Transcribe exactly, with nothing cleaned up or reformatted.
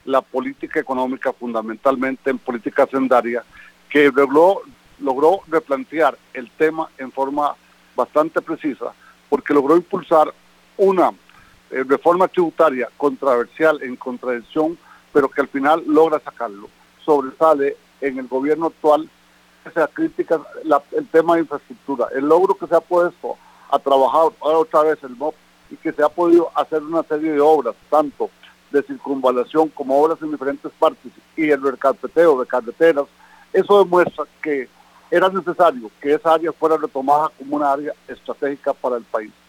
la política económica, fundamentalmente en política hacendaria, que logró, logró replantear el tema en forma bastante precisa, porque logró impulsar una eh, reforma tributaria controversial, en contradicción, pero que al final logra sacarlo. Sobresale en el gobierno actual esa crítica, la, el tema de infraestructura, el logro que se ha puesto a trabajar otra vez el M O P y que se ha podido hacer una serie de obras, tanto de circunvalación como obras en diferentes partes y el recarpeteo de carreteras. Eso demuestra que era necesario que esa área fuera retomada como una área estratégica para el país.